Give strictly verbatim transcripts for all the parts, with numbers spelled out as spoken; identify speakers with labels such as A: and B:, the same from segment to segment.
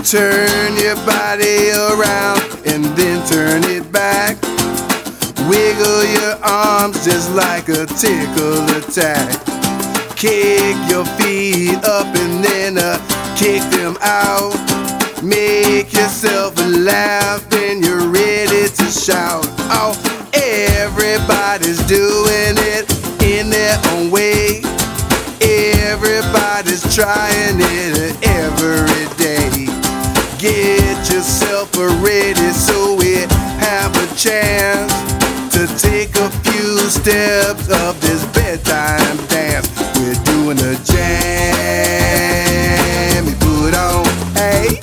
A: Turn your body around and then turn it back. Wiggle your arms just like a tickle attack. Kick your feet up and then uh, kick them out. Make yourself laugh and you're ready to shout. Oh, everybody's doing it in their own way. Everybody's trying it every day. Get yourself ready so we have a chance to take a few steps of this bedtime dance. We're doing a jammy put on, hey,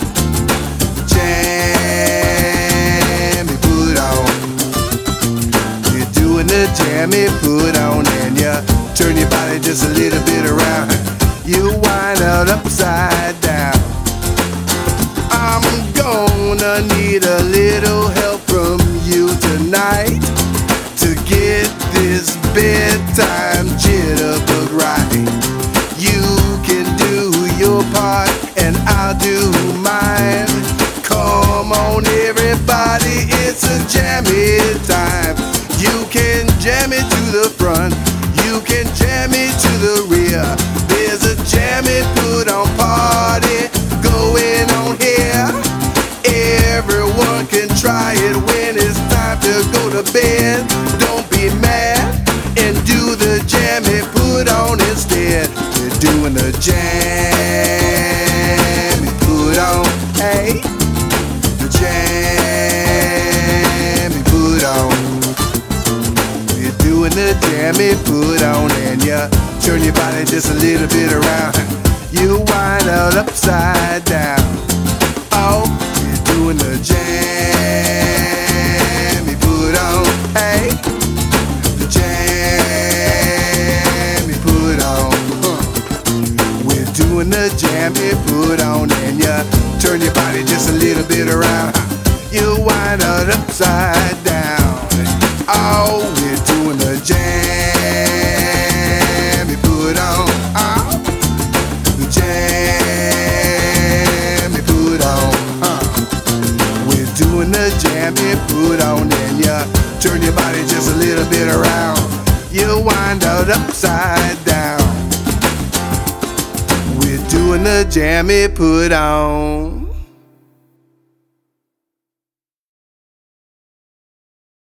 A: jammy put on. We're doing a jammy put on, and you turn your body just a little bit around. You wind out upside down. I'm gonna need a little help from you tonight to get this bedtime jitterbug right. You can do your part and I'll do mine. Come on everybody, it's a jammy time. You can jam it to the front, you can jam it to the rear. There's a jammy put on party going on here. Everyone can try it when it's time to go to bed. Don't be mad and do the jammy put on instead. We're doing the jammy put on, hey, the jammy put on. We're doing the jammy put on, and you turn your body just a little bit around. You wind out upside down. Oh, we're doing the jammy put on, hey, the jammy put on. Huh. We're doing the jammy put on, and you turn your body just a little bit around. You wind out upside down. Oh, we're doing the jammy put on. Oh, the jammy put on. Uh. We're doing the jammy put on, and you turn your body just a little bit around. You wind out upside down. We're doing the jammy put on.